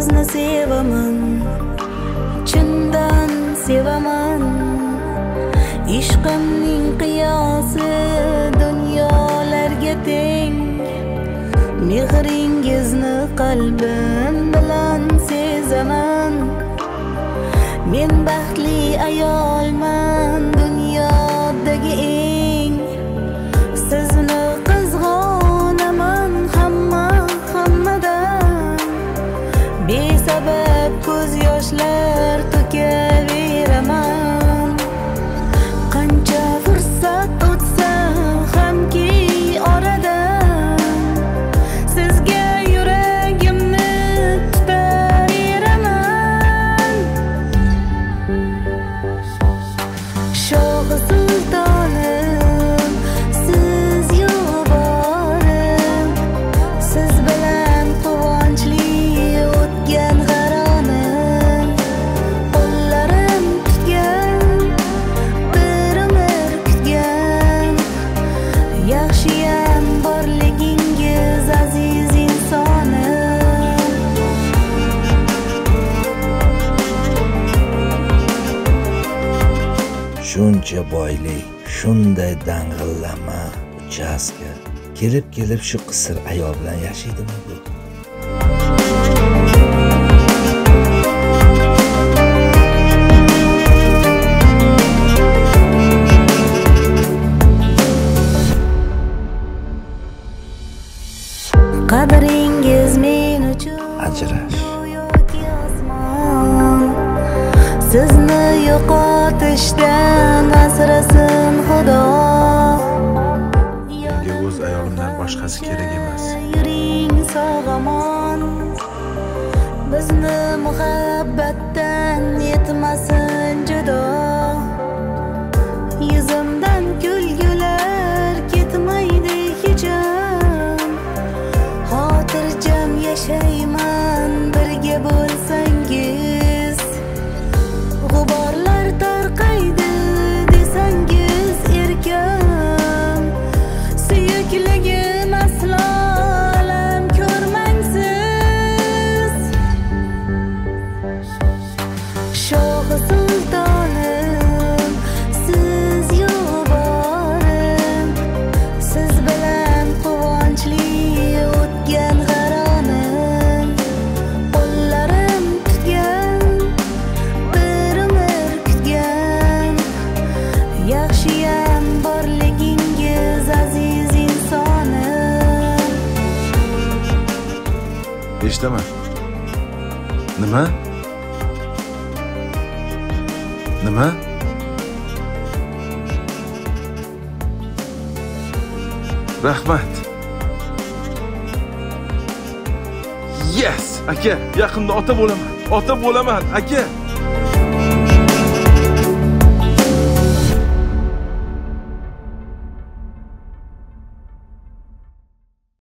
sizni sevaman, chindan sevaman. Ishqimning qiyosi dunyolarga teng. Mehringizni qalbim bilan sezaman. Men baxtli ayolman dunyodagi eng. Sizni qizg'onaman hammadan. Besabab ko'z yoshlar to'kaveraman. Qancha fursat o'tsa hamki oradan, sizga yuragimni tutaveraman. Shohi sultonim, siz yo'g'orim, siz bilan quvonchli o'tgan g'aronim. Qo'llarim tutgan, bir umr kutgan. Yaxshiyam borligingiz aziz insonim. Shuncha boylik, shunday dang'illama uchastka. Kelib shu qisir ayol bilan yashaydimi bu? Qadringiz men uchun Ajrash. yoki osmon. Sizni yo'qotishdan asrasin Xudo. Menga o'z ayolimdan boshqasi kerak emas. Yuring sog'omon. Bizni muhabbatdan yetmasin judo. Yuzimdan kulgular ketmaydi hecham. Xotirjam yashayman birga bo'lsangiz. G'uborlar tarqaydi desangiz erkam. Suyukligim aslo alam ko'rmangsiz. Shohi sultonim, siz yo'g'orim, siz bilan quvonchli o'tgan g'aronim. Qo'llarim tutgan, bir umr kutgan. Yaxshiyam borligingiz aziz insonim. Eshitaman. Nima? Nima? Rahmat. Yes, aka, yaqinda ota bo'laman. Ota bo'laman, aka.